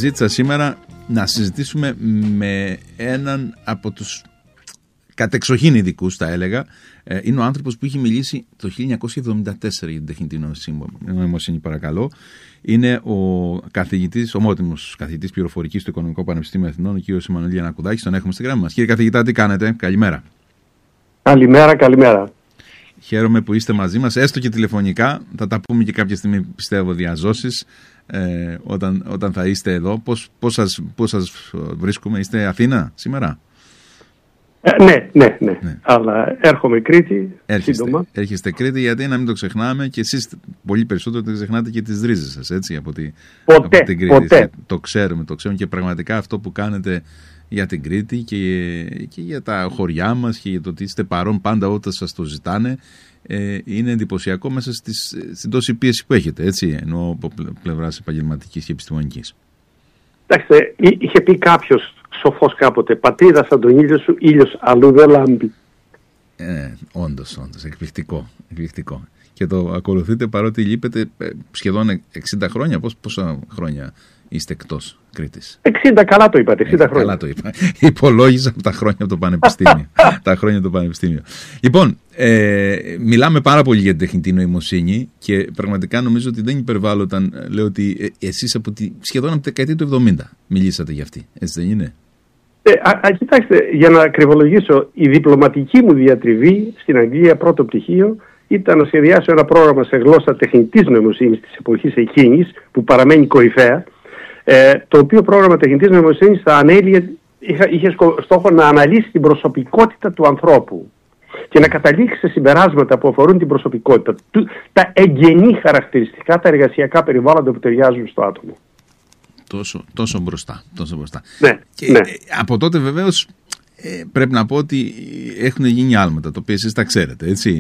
ζήτησα σήμερα να συζητήσουμε με έναν από τους κατεξοχήν ειδικούς, θα έλεγα. Είναι ο άνθρωπος που είχε μιλήσει το 1974 για την τεχνητή νοημοσύνη, παρακαλώ. Είναι ο καθηγητής, ομότιμος καθηγητής πληροφορικής του Οικονομικού Πανεπιστήμιου Αθηνών, ο κ. Εμμανουήλ Γιαννακουδάκης. Τον έχουμε στη γραμμή μας. Κύριε καθηγητά, τι κάνετε? Καλημέρα. Καλημέρα. Χαίρομαι που είστε μαζί μας, έστω και τηλεφωνικά. Θα τα πούμε και κάποια στιγμή, πιστεύω, διαζώσεις, όταν θα είστε εδώ. Πώς σας βρίσκουμε? Είστε Αθήνα σήμερα? Ναι. Αλλά έρχομαι Κρήτη σύντομα. Έρχεστε Κρήτη, γιατί να μην το ξεχνάμε, και εσείς πολύ περισσότερο δεν ξεχνάτε και τις ρίζες σας, έτσι, από την Κρήτη. Ποτέ. Το ξέρουμε και πραγματικά αυτό που κάνετε για την Κρήτη και για τα χωριά μας και για το ότι είστε παρόν πάντα όταν σας το ζητάνε, είναι εντυπωσιακό μέσα στην τόση πίεση που έχετε, έτσι, ενώ από πλευράς επαγγελματικής και επιστημονικής. Κοιτάξτε, είχε πει κάποιος σοφός κάποτε, πατρίδα σαν τον ήλιο σου, ήλιος αλλού δεν λάμπει. Όντως, εκπληκτικό. Και το ακολουθείτε παρότι λείπετε σχεδόν 60 χρόνια. Πόσα χρόνια είστε εκτός Κρήτης? 60, καλά το είπατε, 60 χρόνια. Καλά το είπα. Υπολόγιζα από τα χρόνια από το Πανεπιστήμιο. Λοιπόν, μιλάμε πάρα πολύ για την τεχνητή νοημοσύνη και πραγματικά νομίζω ότι δεν υπερβάλλω όταν λέω ότι εσείς σχεδόν από τη δεκαετία του 70 μιλήσατε για αυτή. Έτσι δεν είναι? Κοιτάξτε, για να ακριβολογήσω, η διπλωματική μου διατριβή στην Αγγλία, πρώτο πτυχίο, ήταν να σχεδιάσω ένα πρόγραμμα σε γλώσσα τεχνητής νοημοσύνης της εποχής εκείνης, που παραμένει κορυφαία, το οποίο πρόγραμμα τεχνητής νοημοσύνης είχε στόχο να αναλύσει την προσωπικότητα του ανθρώπου και να καταλήξει σε συμπεράσματα που αφορούν την προσωπικότητα, τα εγγενή χαρακτηριστικά, τα εργασιακά περιβάλλοντα που ταιριάζουν στο άτομο. Τόσο μπροστά. Ναι. Από τότε βεβαίως πρέπει να πω ότι έχουν γίνει άλματα, τα οποία εσείς τα ξέρετε, έτσι.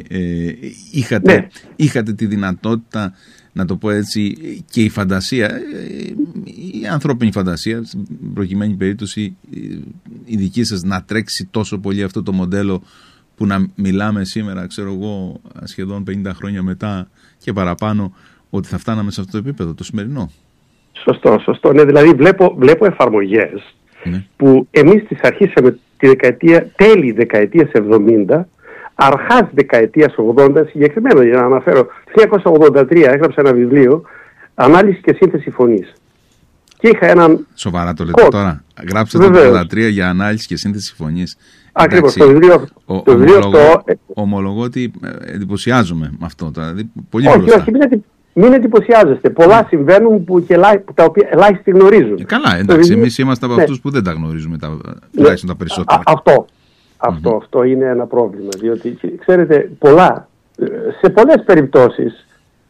Είχατε τη δυνατότητα, να το πω έτσι, και η φαντασία, η ανθρώπινη φαντασία, στην προκειμένη περίπτωση η δική σας, να τρέξει τόσο πολύ αυτό το μοντέλο που να μιλάμε σήμερα, ξέρω εγώ, σχεδόν 50 χρόνια μετά και παραπάνω, ότι θα φτάναμε σε αυτό το επίπεδο, το σημερινό. Σωστό. Ναι, δηλαδή βλέπω εφαρμογές που εμείς τις αρχίσαμε τέλη δεκαετίας 70, αρχάς δεκαετίας 80, συγκεκριμένα για να αναφέρω, 1983 έγραψα ένα βιβλίο, Ανάλυση και σύνθεση φωνής. Και είχα έναν... Σοβαρά το λέτε τώρα? Γράψατε το 1983 για ανάλυση και σύνθεση φωνής. Ακριβώς, το βιβλίο αυτό... Ομολογώ ότι εντυπωσιάζομαι με αυτό, δηλαδή πολύ μπροστά. Όχι, μην εντυπωσιάζεστε. Πολλά συμβαίνουν τα οποία ελάχιστοι γνωρίζουν. Καλά, εντάξει, εμείς είμαστε από αυτούς που δεν τα γνωρίζουμε, τουλάχιστον τα περισσότερα. Αυτό είναι ένα πρόβλημα. Διότι, ξέρετε, σε πολλές περιπτώσεις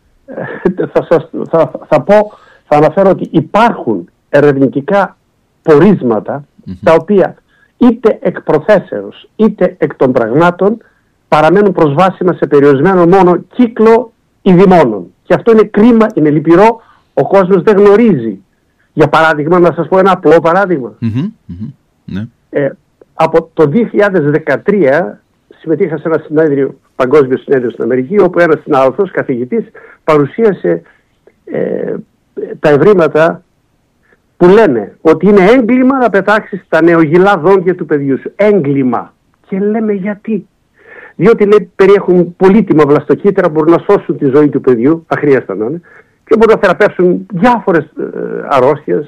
θα αναφέρω ότι υπάρχουν ερευνητικά πορίσματα τα οποία είτε εκ προθέσεως είτε εκ των πραγμάτων παραμένουν προσβάσιμα σε περιορισμένο μόνο κύκλο ειδημόνων. Και αυτό είναι κρίμα, είναι λυπηρό, ο κόσμος δεν γνωρίζει. Για παράδειγμα, να σας πω ένα απλό παράδειγμα. Ναι. Από το 2013 συμμετείχα σε ένα παγκόσμιο συνέδριο στην Αμερική, όπου ένας συνάδελφος, καθηγητής, παρουσίασε τα ευρήματα που λένε ότι είναι έγκλημα να πετάξεις τα νεογυλά δόντια του παιδιού σου. Έγκλημα. Και λέμε γιατί? Διότι, λέει, περιέχουν πολύτιμα βλαστοκύτταρα που μπορούν να σώσουν τη ζωή του παιδιού, αχρίαστα να είναι, και μπορούν να θεραπεύσουν διάφορες αρρώστιες,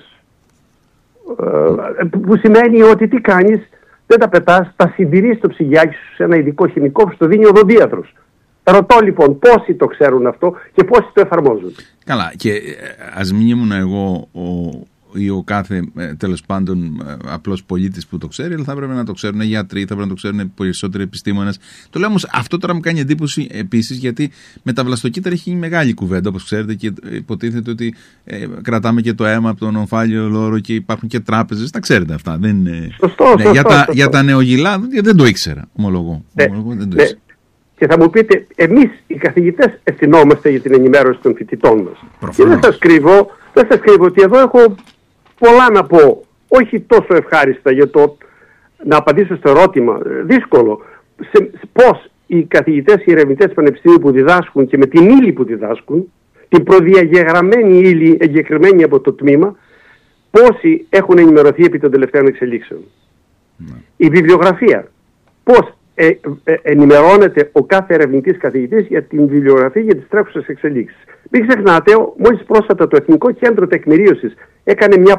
που σημαίνει ότι τι κάνεις? Δεν τα πετάς, τα συντηρείς στο ψυγιάκι σου σε ένα ειδικό χημικό που στο δίνει ο οδοντίατρος. Ρωτώ λοιπόν πόσοι το ξέρουν αυτό και πόσοι το εφαρμόζουν. Καλά, και ας μην ήμουν εγώ ή ο κάθε τέλος πάντων απλός πολίτης που το ξέρει, αλλά θα έπρεπε να το ξέρουν γιατροί, θα έπρεπε να το ξέρουν περισσότεροι επιστήμονες. Το λέω όμως, αυτό τώρα μου κάνει εντύπωση επίσης, γιατί με τα βλαστοκύτταρα έχει γίνει μεγάλη κουβέντα, όπως ξέρετε, και υποτίθεται ότι κρατάμε και το αίμα από τον ομφάλιο λόρο και υπάρχουν και τράπεζες. Τα ξέρετε αυτά. Δεν είναι... Σωστό. Για τα νεογυλά δεν το ήξερα, ομολογώ. Δεν το ήξερα. Και θα μου πείτε, εμείς οι καθηγητές ευθυνόμαστε για την ενημέρωση των φοιτητών μας. Και δεν σας κρύβω ότι εδώ έχω πολλά να πω, όχι τόσο ευχάριστα για το να απαντήσω στο ερώτημα, δύσκολο, πώς οι καθηγητές, οι ερευνητές πανεπιστημίου που διδάσκουν και με την ύλη που διδάσκουν, την προδιαγεγραμμένη ύλη εγκεκριμένη από το τμήμα, πόσοι έχουν ενημερωθεί επί των τελευταίων εξελίξεων. Η βιβλιογραφία. Πώς ενημερώνεται ο κάθε ερευνητής καθηγητής για την βιβλιογραφία για τις τρέχουσες εξελίξεις. Μην ξεχνάτε, μόλις πρόσφατα το Εθνικό Κέντρο Τεκμηρίωσης έκανε μια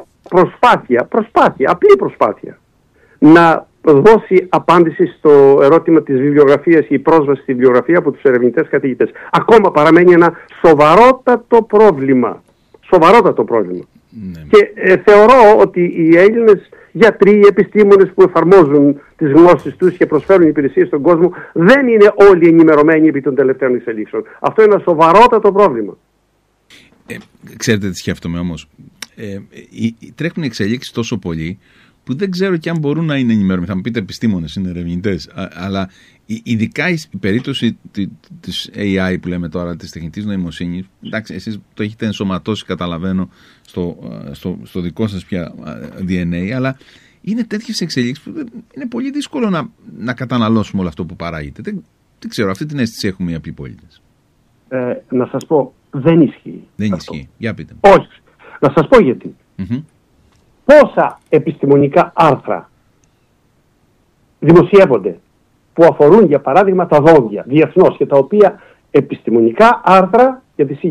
απλή προσπάθεια, να δώσει απάντηση στο ερώτημα της βιβλιογραφίας ή πρόσβαση στη βιβλιογραφία από τους ερευνητές καθηγητές. Ακόμα παραμένει ένα σοβαρότατο πρόβλημα. Ναι. Και θεωρώ ότι οι Έλληνες γιατροί, οι επιστήμονες που εφαρμόζουν τις γνώσεις τους και προσφέρουν υπηρεσίες στον κόσμο δεν είναι όλοι ενημερωμένοι επί των τελευταίων εξελίξεων. Αυτό είναι ένα σοβαρότατο πρόβλημα. Ξέρετε τι σκέφτομαι όμως. Τρέχουν εξελίξεις τόσο πολύ που δεν ξέρω και αν μπορούν να είναι ενημερωμένοι. Θα μου πείτε επιστήμονες, είναι ερευνητές. Αλλά ειδικά η περίπτωση της AI που λέμε τώρα, της τεχνητής νοημοσύνης, εντάξει, εσείς το έχετε ενσωματώσει, καταλαβαίνω, στο δικό σας πια DNA, αλλά είναι τέτοιες εξελίξεις που είναι πολύ δύσκολο να καταναλώσουμε όλο αυτό που παράγεται. Δεν ξέρω, αυτή την αίσθηση έχουμε οι απλοί πολίτες. Να σας πω, δεν ισχύει. Δεν ισχύει. Για πείτε. Όχι. Να σας πω γιατί. Πόσα επιστημονικά άρθρα δημοσιεύονται που αφορούν, για παράδειγμα, τα δόντια διεθνώς, και τα οποία επιστημονικά άρθρα, γιατί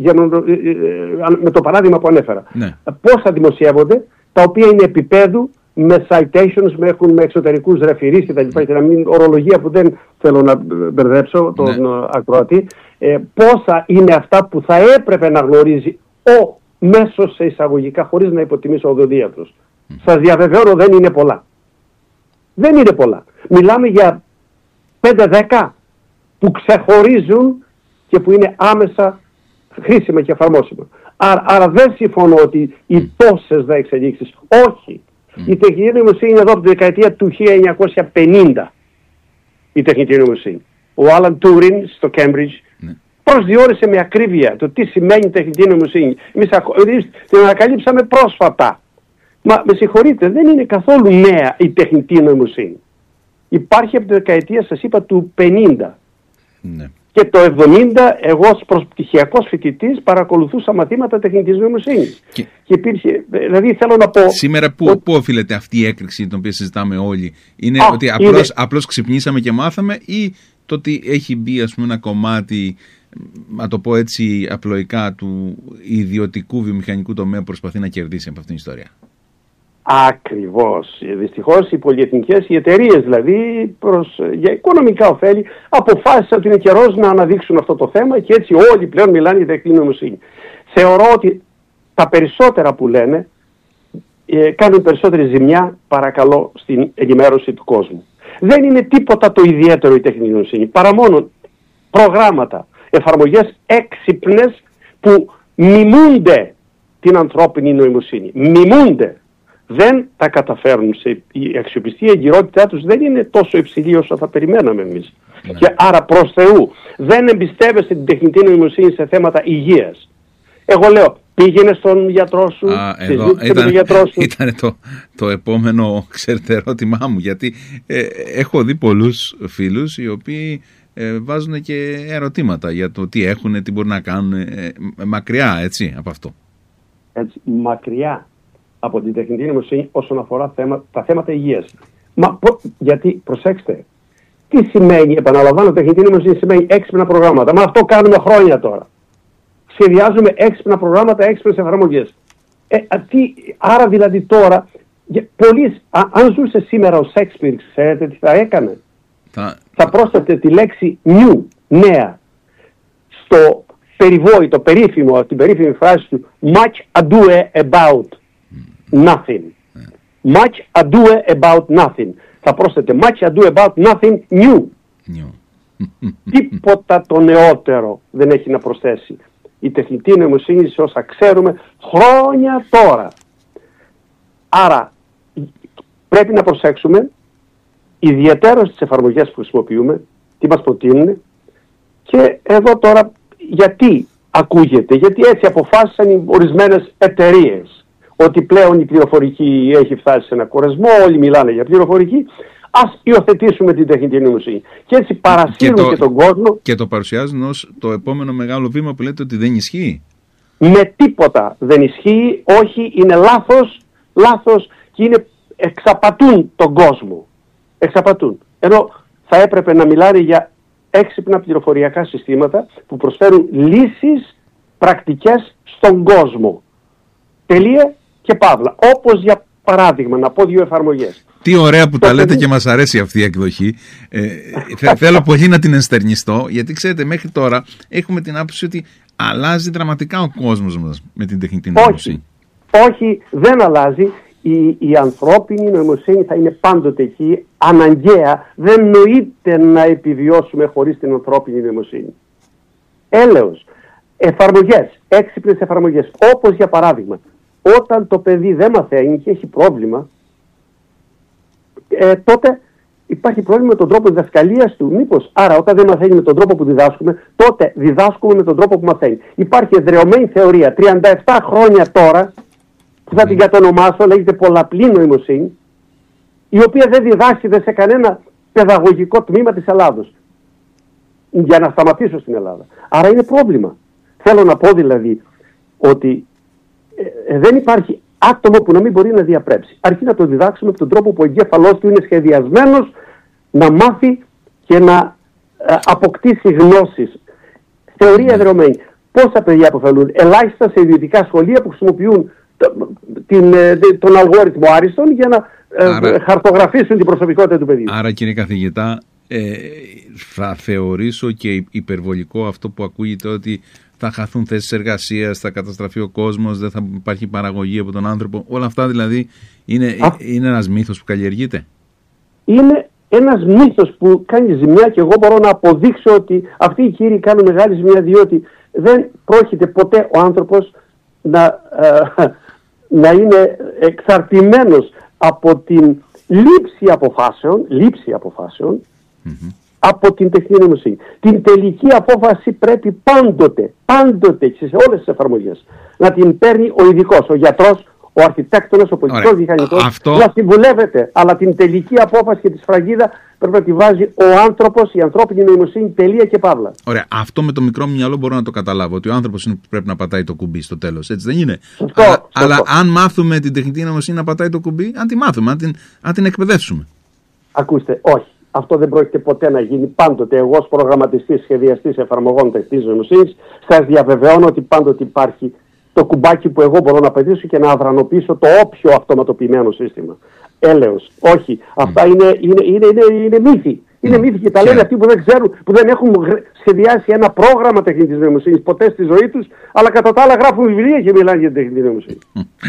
με το παράδειγμα που ανέφερα, ναι, πόσα δημοσιεύονται, τα οποία είναι επίπεδου, με citations, με εξωτερικούς ρεφερείς κτλ. Και να μην ορολογία που δεν θέλω να μπερδέψω τον ακροατή, πόσα είναι αυτά που θα έπρεπε να γνωρίζει ο μέσος, σε εισαγωγικά, χωρίς να υποτιμήσω οδοντίατρος. Σας διαβεβαιώνω, δεν είναι πολλά. Δεν είναι πολλά. Μιλάμε για 5-10 που ξεχωρίζουν και που είναι άμεσα χρήσιμα και εφαρμόσιμα. Άρα δεν συμφωνώ ότι οι τόσες εξελίξεις. Όχι. Η τεχνητή νοημοσύνη είναι εδώ από τη δεκαετία του 1950. Η τεχνητή νοημοσύνη. Ο Άλαν Τούριν στο Cambridge προσδιορίσε με ακρίβεια το τι σημαίνει τεχνητή νοημοσύνη. Εμείς την ανακαλύψαμε πρόσφατα. Μα με συγχωρείτε, δεν είναι καθόλου νέα η τεχνητή νοημοσύνη. Υπάρχει από τη δεκαετία, σας είπα, του 50. Ναι. Και το 70 εγώ ως προσπτυχιακός φοιτητής παρακολουθούσα μαθήματα τεχνητής νοημοσύνης. Και υπήρχε, δηλαδή θέλω να πω... Σήμερα πού οφείλεται αυτή η έκρηξη την οποία συζητάμε όλοι? Είναι ότι απλώς ξυπνήσαμε και μάθαμε, ή το ότι έχει μπει, ας πούμε, ένα κομμάτι, να το πω έτσι απλοϊκά, του ιδιωτικού βιομηχανικού τομέα που προσπαθεί να κερδίσει από αυτήν την ιστορία? Ακριβώς. Δυστυχώς οι πολυεθνικές, οι εταιρείες δηλαδή, για οικονομικά ωφέλη, αποφάσισαν ότι είναι καιρός να αναδείξουν αυτό το θέμα, και έτσι όλοι πλέον μιλάνε για τεχνητή νοημοσύνη. Θεωρώ ότι τα περισσότερα που λένε κάνουν περισσότερη ζημιά, παρακαλώ, στην ενημέρωση του κόσμου. Δεν είναι τίποτα το ιδιαίτερο η τεχνητή νοημοσύνη, παρά μόνο προγράμματα, εφαρμογές έξυπνες που μιμούνται την ανθρώπινη νοημοσύνη. Μιμούνται. Δεν τα καταφέρουν. Η αξιοπιστία, η εγκυρότητά τους δεν είναι τόσο υψηλή όσο θα περιμέναμε εμείς. Ναι. Και άρα προς Θεού δεν εμπιστεύεστε την τεχνητή νοημοσύνη σε θέματα υγείας. Εγώ λέω, πήγαινε στον γιατρό σου, συζήτησε με τον γιατρό σου. Ήταν το επόμενο, ξέρετε, ερώτημά μου, γιατί έχω δει πολλούς φίλους οι οποίοι βάζουν και ερωτήματα για το τι έχουν, τι μπορούν να κάνουν, μακριά, έτσι, από αυτό. Έτσι, μακριά από την τεχνητή νοημοσύνη όσον αφορά τα θέματα υγείας. Γιατί, προσέξτε, τι σημαίνει, επαναλαμβάνω, τεχνητή νοημοσύνη σημαίνει έξυπνα προγράμματα. Μα αυτό κάνουμε χρόνια τώρα. Σχεδιάζουμε έξυπνα προγράμματα, έξυπνες εφαρμογές. Άρα δηλαδή τώρα, αν ζούσε σήμερα ο Σέξπιρ, ξέρετε τι θα έκανε? Θα πρόσθετε τη λέξη new, νέα, στο περιβόητο, περίφημο, την περίφημη φράση του much ado about nothing. Much ado about nothing. Θα πρόσθετε much ado about nothing new. Τίποτα το νεότερο δεν έχει να προσθέσει η τεχνητή νοημοσύνη σε όσα ξέρουμε χρόνια τώρα. Άρα πρέπει να προσέξουμε ιδιαίτερα στις εφαρμογές που χρησιμοποιούμε, τι μας προτείνουν, και εδώ τώρα γιατί ακούγεται, γιατί έτσι αποφάσισαν οι ορισμένες εταιρείες ότι πλέον η πληροφορική έχει φτάσει σε ένα κορεσμό, όλοι μιλάνε για πληροφορική, ας υιοθετήσουμε την τεχνητή νοημοσύνη. Και έτσι παρασύρουν και τον κόσμο. Και το παρουσιάζουν ως το επόμενο μεγάλο βήμα που λέτε ότι δεν ισχύει. Με τίποτα δεν ισχύει, όχι, είναι λάθος, λάθος και εξαπατούν τον κόσμο. Εξαπατούν. Ενώ θα έπρεπε να μιλάνε για έξυπνα πληροφοριακά συστήματα που προσφέρουν λύσεις πρακτικές στον κόσμο. Τελεία και παύλα. Όπως για παράδειγμα, να πω 2 εφαρμογές. Τι ωραία που τα λέτε και μας αρέσει αυτή η εκδοχή. Θέλω πολύ να την ενστερνιστώ, γιατί ξέρετε μέχρι τώρα έχουμε την άποψη ότι αλλάζει δραματικά ο κόσμος μας με την τεχνητή νοημοσύνη. Όχι, δεν αλλάζει. Η ανθρώπινη νοημοσύνη θα είναι πάντοτε εκεί, αναγκαία. Δεν νοείται να επιβιώσουμε χωρίς την ανθρώπινη νοημοσύνη. Έλεος, εφαρμογές, έξυπνες εφαρμογές, όπως για παράδειγμα, όταν το παιδί δεν μαθαίνει και έχει πρόβλημα, τότε υπάρχει πρόβλημα με τον τρόπο διδασκαλίας του. Μήπως, άρα όταν δεν μαθαίνει με τον τρόπο που διδάσκουμε, τότε διδάσκουμε με τον τρόπο που μαθαίνει. Υπάρχει εδραιωμένη θεωρία 37 χρόνια τώρα, που θα την κατονομάσω, λέγεται πολλαπλή νοημοσύνη, η οποία δεν διδάσκεται σε κανένα παιδαγωγικό τμήμα της Ελλάδος. Για να σταματήσω στην Ελλάδα. Άρα είναι πρόβλημα. Θέλω να πω δηλαδή ότι δεν υπάρχει άτομο που να μην μπορεί να διαπρέψει. Αρκεί να το διδάξουμε με τον τρόπο που ο εγκέφαλός του είναι σχεδιασμένος να μάθει και να αποκτήσει γνώσεις. Θεωρία εδραιωμένη. Πόσα παιδιά αποφελούν? Ελάχιστα σε ιδιωτικά σχολεία που χρησιμοποιούν τον αλγόριθμο άριστον για να χαρτογραφήσουν την προσωπικότητα του παιδιού. Άρα κύριε καθηγητά, θα θεωρήσω και υπερβολικό αυτό που ακούγεται ότι θα χαθούν θέσεις εργασίας, θα καταστραφεί ο κόσμος, δεν θα υπάρχει παραγωγή από τον άνθρωπο. Όλα αυτά δηλαδή είναι ένας μύθος που καλλιεργείται. Είναι ένας μύθος που κάνει ζημιά και εγώ μπορώ να αποδείξω ότι αυτοί οι κύριοι κάνουν μεγάλη ζημιά, διότι δεν πρόκειται ποτέ ο άνθρωπος να είναι εξαρτημένος από την λήψη αποφάσεων από την τεχνητή νοημοσύνη. Την τελική απόφαση πρέπει πάντοτε και σε όλες τις εφαρμογές να την παίρνει ο ειδικός, ο γιατρός, ο αρχιτέκτονας, ο πολιτικός μηχανικός, να συμβουλεύεται. Αλλά την τελική απόφαση και τη σφραγίδα πρέπει να τη βάζει ο άνθρωπος, η ανθρώπινη νοημοσύνη, τελεία και παύλα. Ωραία. Αυτό με το μικρό μυαλό μπορώ να το καταλάβω, ότι ο άνθρωπος είναι που πρέπει να πατάει το κουμπί στο τέλος. Έτσι δεν είναι? Αλλά αν μάθουμε την τεχνητή νοημοσύνη να πατάει το κουμπί, αν τη μάθουμε, αν την εκπαιδεύσουμε. Ακούστε, όχι. Αυτό δεν πρόκειται ποτέ να γίνει. Πάντοτε εγώ ως προγραμματιστής, σχεδιαστής εφαρμογών τεχνητής νοημοσύνης σας διαβεβαιώνω ότι πάντοτε υπάρχει το κουμπάκι που εγώ μπορώ να πατήσω και να αδρανοποιήσω το όποιο αυτοματοποιημένο σύστημα. Έλεος. Όχι. Αυτά είναι μύθοι. Είναι μύθοι και τα λένε αυτοί που δεν ξέρουν, που δεν έχουν σχεδιάσει ένα πρόγραμμα τεχνητής νοημοσύνης ποτέ στη ζωή τους, αλλά κατά τα άλλα γράφουν βιβλία και μιλάνε για την τεχνητή νοημοσύνη.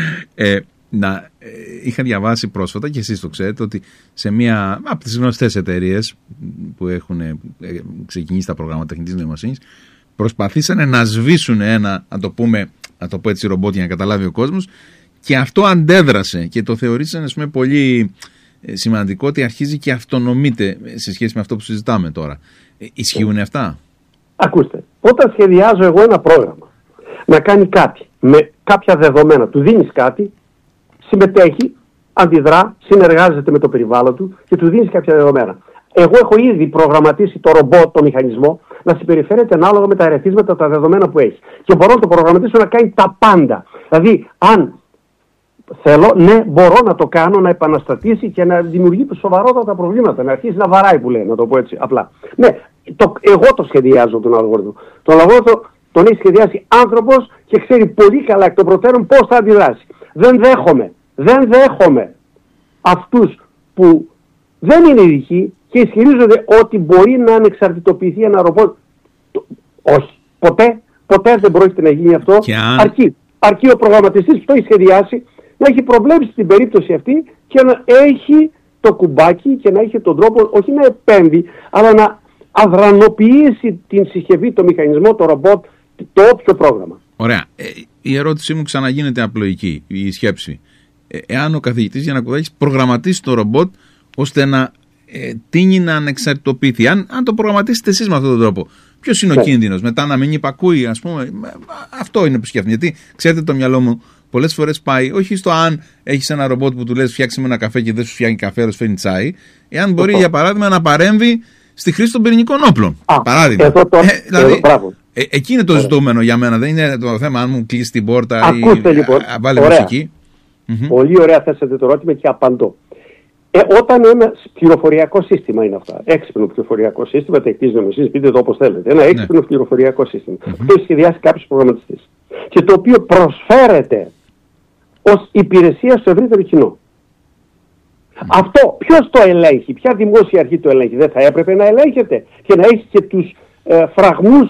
Είχα διαβάσει πρόσφατα, και εσείς το ξέρετε, ότι σε μία από τις γνωστές εταιρείες που έχουν ξεκινήσει τα προγράμματα τεχνητής νοημοσύνης, προσπαθήσανε να σβήσουν ένα, να το πω έτσι, ρομπότ για να καταλάβει ο κόσμος, και αυτό αντέδρασε και το θεωρήσαν, ας πούμε, πολύ σημαντικό, ότι αρχίζει και αυτονομείται σε σχέση με αυτό που συζητάμε τώρα. Ισχύουν αυτά? Ακούστε, όταν σχεδιάζω εγώ ένα πρόγραμμα να κάνει κάτι με κάποια δεδομένα, του δίνεις κάτι, συμμετέχει, αντιδρά, συνεργάζεται με το περιβάλλον του και του δίνεις κάποια δεδομένα. Εγώ έχω ήδη προγραμματίσει το ρομπότ, το μηχανισμό, να συμπεριφέρεται ανάλογα με τα ερεθίσματα, τα δεδομένα που έχει. Και μπορώ να το προγραμματίσω να κάνει τα πάντα. Δηλαδή, αν θέλω, ναι, μπορώ να το κάνω, να επαναστατήσει και να δημιουργεί σοβαρότατα προβλήματα. Να αρχίσει να βαράει, που λέει, να το πω έτσι απλά. Ναι, εγώ το σχεδιάζω τον αλγόριθμο. Τον αλγόριθμο τον έχει σχεδιάσει άνθρωπος και ξέρει πολύ καλά εκ των προτέρων πώς θα αντιδράσει. Δεν δέχομαι αυτούς που δεν είναι ειδικοί και ισχυρίζονται ότι μπορεί να ανεξαρτητοποιηθεί ένα ρομπότ. Όχι. Ποτέ δεν πρόκειται να γίνει αυτό. Αρκεί ο προγραμματιστής που το έχει σχεδιάσει να έχει προβλέψει την περίπτωση αυτή και να έχει το κουμπάκι και να έχει τον τρόπο, όχι να επέμβει, αλλά να αδρανοποιήσει την συσκευή, το μηχανισμό, το ρομπότ, το όποιο πρόγραμμα. Ωραία. Η ερώτησή μου ξαναγίνεται απλοϊκή, η σκέψη. Εάν ο καθηγητής Γιαννακουδάκης προγραμματίσει το ρομπότ ώστε να τείνει να ανεξαρτητοποιηθεί, αν το προγραμματίσετε εσείς με αυτόν τον τρόπο, ποιος είναι ο κίνδυνος? Μετά να μην υπακούει, ας πούμε? Αυτό είναι που σκέφτομαι. Γιατί ξέρετε, το μυαλό μου πολλές φορές πάει όχι στο αν έχεις ένα ρομπότ που του λες φτιάξε με ένα καφέ και δεν σου φτιάχνει καφέ, αλλά σου φέρνει τσάι, εάν μπορεί για παράδειγμα να παρέμβει στη χρήση των πυρηνικών όπλων. Παράδειγμα. Δηλαδή, εκεί είναι το ζητούμενο για μένα. Δεν είναι το θέμα αν μου κλείσει την πόρτα ή βάλει μουσική. Πολύ ωραία θέσατε το ερώτημα και απαντώ. Όταν ένα πληροφοριακό σύστημα είναι αυτά, έξυπνο πληροφοριακό σύστημα, τεχνητής νοημοσύνης, πείτε το όπως θέλετε, ένα έξυπνο πληροφοριακό σύστημα, το έχει σχεδιάσει κάποιος προγραμματιστής και το οποίο προσφέρεται ως υπηρεσία στο ευρύτερο κοινό. Αυτό ποιος το ελέγχει, ποια δημόσια αρχή το ελέγχει? Δεν θα έπρεπε να ελέγχεται και να έχει και τους φραγμούς,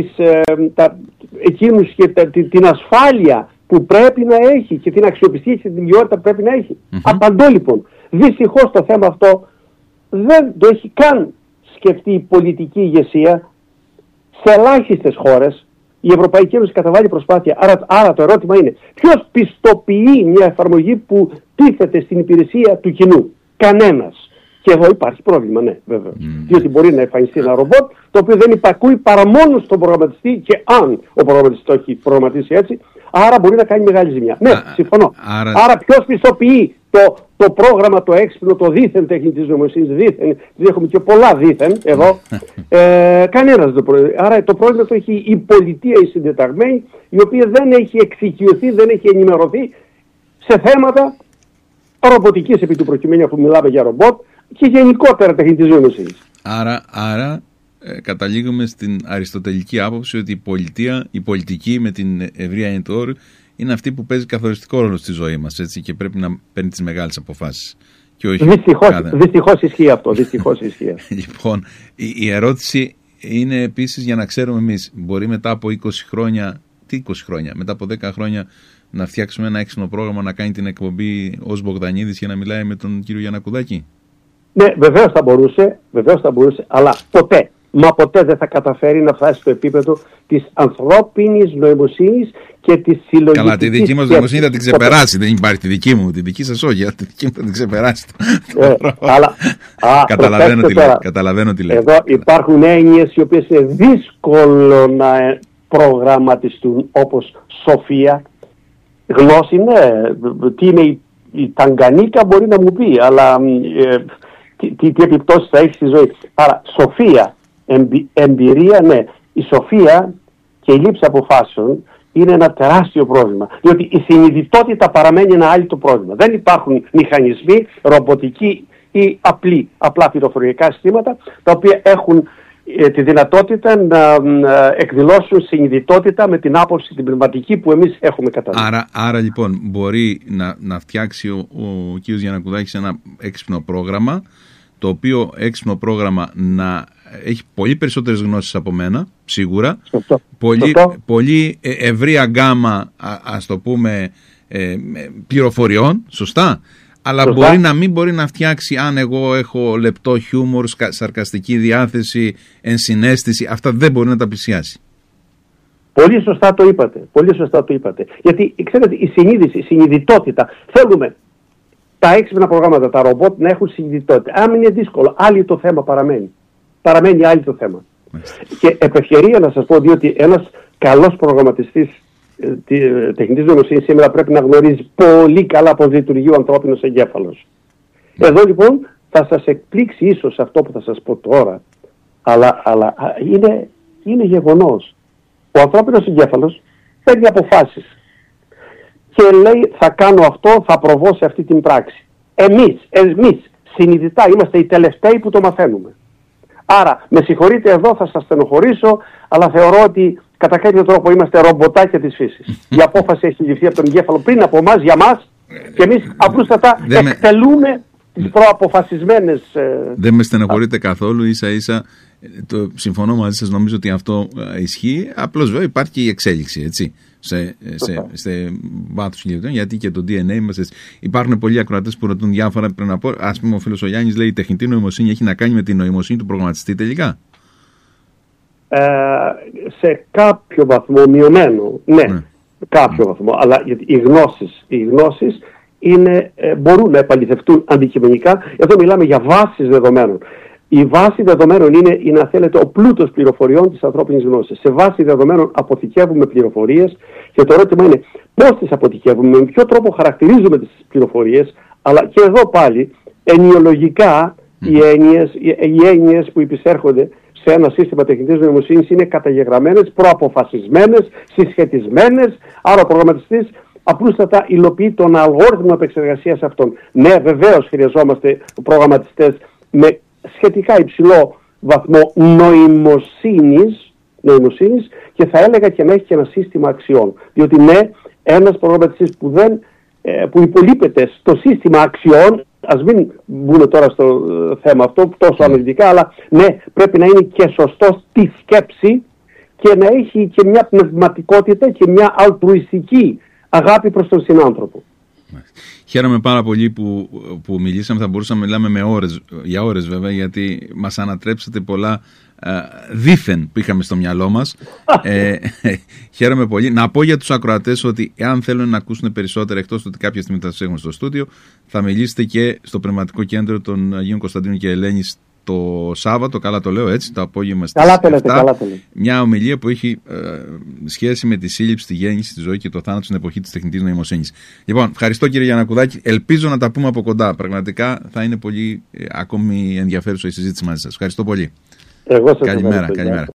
εκείνους και την ασφάλεια που πρέπει να έχει και την αξιοπιστία και την ποιότητα που πρέπει να έχει. Απαντώ λοιπόν. Δυστυχώς το θέμα αυτό δεν το έχει καν σκεφτεί η πολιτική ηγεσία. Σε ελάχιστες χώρες η Ευρωπαϊκή Ένωση καταβάλει προσπάθεια. Άρα το ερώτημα είναι, ποιος πιστοποιεί μια εφαρμογή που τίθεται στην υπηρεσία του κοινού? Κανένας. Και εδώ υπάρχει πρόβλημα, ναι, βέβαια. Διότι μπορεί να εμφανιστεί ένα ρομπότ το οποίο δεν υπακούει παρά μόνο στον προγραμματιστή, και αν ο προγραμματιστής το έχει προγραμματίσει έτσι, άρα μπορεί να κάνει μεγάλη ζημιά. Ναι, συμφωνώ. Άρα ποιος πιστοποιεί το πρόγραμμα, το έξυπνο, το δίθεν τεχνητής νοημοσύνης, δίθεν, έχουμε και πολλά δίθεν εδώ, κανένας δεν το προηγεί. Άρα το πρόβλημα το έχει η πολιτεία, η συντεταγμένη, η οποία δεν έχει εξοικειωθεί, δεν έχει ενημερωθεί σε θέματα ρομποτικής, επί του προκειμένου, αφού μιλάμε για ρομπότ, και γενικότερα τεχνητής νοημοσύνης. Άρα καταλήγουμε στην αριστοτελική άποψη ότι η πολιτική με την ευρεία έννοια του όρου είναι αυτή που παίζει καθοριστικό ρόλο στη ζωή μας, έτσι, και πρέπει να παίρνει τις μεγάλες αποφάσεις. Δυστυχώς ισχύει αυτό. Λοιπόν, η ερώτηση είναι επίσης για να ξέρουμε εμείς, μπορεί μετά από 20 χρόνια, μετά από 10 χρόνια να φτιάξουμε ένα έξυπνο πρόγραμμα να κάνει την εκπομπή ως Μπογδανίδης για να μιλάει με τον κύριο Γιαννακουδάκη? Ναι, βεβαίως θα μπορούσε, αλλά ποτέ δεν θα καταφέρει να φτάσει στο επίπεδο της ανθρώπινης νοημοσύνης και της συλλογικής. Καλά, τη δική μας νοημοσύνη θα την ξεπεράσει. Δεν υπάρχει τη δική μου, τη δική σας όχι, τη δική μου θα την ξεπεράσει. Καταλαβαίνω τι λέει. Εδώ υπάρχουν έννοιες οι οποίες είναι δύσκολο να προγραμματιστούν, όπως σοφία. Γνώση, ναι. Τι είναι η Ταγκανίκα μπορεί να μου πει, αλλά τι επιπτώσεις θα έχει στη ζωή. Άρα σοφία, εμπειρία, ναι. Η σοφία και η λήψη αποφάσεων είναι ένα τεράστιο πρόβλημα. Διότι η συνειδητότητα παραμένει ένα άλλο πρόβλημα. Δεν υπάρχουν μηχανισμοί, ρομποτικοί ή απλά πληροφοριακά συστήματα, τα οποία έχουν τη δυνατότητα να εκδηλώσουν συνειδητότητα με την άποψη την πνευματική που εμείς έχουμε καταλάβει. Άρα λοιπόν μπορεί να φτιάξει ο κ. Γιαννακουδάκης ένα έξυπνο πρόγραμμα, το οποίο έξυπνο πρόγραμμα να έχει πολύ περισσότερες γνώσεις από μένα, σίγουρα, πολύ ευρία γκάμα, ας το πούμε, πληροφοριών, σωστά, αλλά μπορεί να μην μπορεί να φτιάξει, αν εγώ έχω λεπτό χιούμορ, σαρκαστική διάθεση, ενσυναίσθηση, αυτά δεν μπορεί να τα πλησιάσει. Πολύ σωστά το είπατε. Γιατί, ξέρετε, η συνειδητότητα, θέλουμε τα έξυπνα προγράμματα, τα ρομπότ να έχουν συνειδητότητα. Αν είναι δύσκολο, άλλο το θέμα παραμένει. Παραμένει άλλο το θέμα. Και επ' ευκαιρία να σας πω, διότι ένας καλός προγραμματιστής τεχνητής νοημοσύνης σήμερα πρέπει να γνωρίζει πολύ καλά πώς λειτουργεί ο ανθρώπινος εγκέφαλος. Εδώ λοιπόν θα σας εκπλήξει ίσως αυτό που θα σας πω τώρα, αλλά είναι γεγονός. Ο ανθρώπινος εγκέφαλος παίρνει αποφάσεις και λέει θα κάνω αυτό, θα προβώ σε αυτή την πράξη. Εμείς συνειδητά είμαστε οι τελευταίοι που το μαθαίνουμε. Άρα, με συγχωρείτε, εδώ θα σας στενοχωρήσω, αλλά θεωρώ ότι κατά κάποιο τρόπο είμαστε ρομποτάκια της φύσης. Η απόφαση έχει ληφθεί από τον εγκέφαλο πριν από εμάς, για μας, και εμείς απλούστατα εκτελούμε τις προαποφασισμένες... Δεν με στενοχωρείτε καθόλου, ίσα-ίσα συμφωνώ μαζί σας, νομίζω ότι αυτό ισχύει. Απλώς βέβαια υπάρχει και η εξέλιξη, έτσι, σε βάθος χιλιετών, γιατί και το DNA είμαστε. Υπάρχουν πολλοί ακροατές που ρωτούν διάφορα. Πρέπει να πω, ας πούμε, ο φίλος ο Γιάννης λέει: η τεχνητή νοημοσύνη έχει να κάνει με την νοημοσύνη του προγραμματιστή τελικά? Σε κάποιο βαθμό μειωμένο, ναι. Κάποιο βαθμό. Αλλά οι γνώσεις μπορούν να επαληθευτούν αντικειμενικά. Εδώ μιλάμε για βάσεις δεδομένων. Η βάση δεδομένων είναι, αν θέλετε, ο πλούτος πληροφοριών της ανθρώπινης γνώσης. Σε βάση δεδομένων αποθηκεύουμε πληροφορίες και το ερώτημα είναι πώς τις αποθηκεύουμε, με ποιο τρόπο χαρακτηρίζουμε τις πληροφορίες, αλλά και εδώ πάλι ενοιολογικά οι έννοιες που υπησέρχονται σε ένα σύστημα τεχνητής νοημοσύνης είναι καταγεγραμμένες, προαποφασισμένες, συσχετισμένες, άρα ο προγραμματιστής απλούστατα υλοποιεί τον αλγόριθμο επεξεργασίας αυτών. Ναι, βεβαίως χρειαζόμαστε προγραμματιστές με σχετικά υψηλό βαθμό νοημοσύνης και θα έλεγα και να έχει και ένα σύστημα αξιών. Διότι ναι, ένας προγραμματιστής που υπολείπεται στο σύστημα αξιών, ας μην μπούμε τώρα στο θέμα αυτό τόσο αναλυτικά, αλλά ναι, πρέπει να είναι και σωστός στη σκέψη και να έχει και μια πνευματικότητα και μια αλτρουιστική αγάπη προς τον συνάνθρωπο. Χαίρομαι πάρα πολύ που μιλήσαμε. Θα μπορούσαμε να μιλάμε για ώρες βέβαια, γιατί μας ανατρέψατε πολλά δήθεν που είχαμε στο μυαλό μας. Χαίρομαι πολύ. Να πω για τους ακροατές ότι εάν θέλουν να ακούσουν περισσότερα, εκτός ότι κάποια στιγμή θα τους έχουμε στο στούντιο, θα μιλήσετε και στο Πνευματικό Κέντρο των Αγίων Κωνσταντίνου και Ελένης το Σάββατο, καλά το λέω έτσι, το απόγευμα στις 7, μια ομιλία που έχει σχέση με τη σύλληψη, τη γέννηση, τη ζωή και το θάνατο στην εποχή της τεχνητής νοημοσύνης. Λοιπόν, ευχαριστώ κύριε Γιαννακουδάκη. Ελπίζω να τα πούμε από κοντά. Πραγματικά θα είναι πολύ ακόμη ενδιαφέρουσα η συζήτηση μαζί σας. Ευχαριστώ πολύ. Εγώ σας καλημέρα.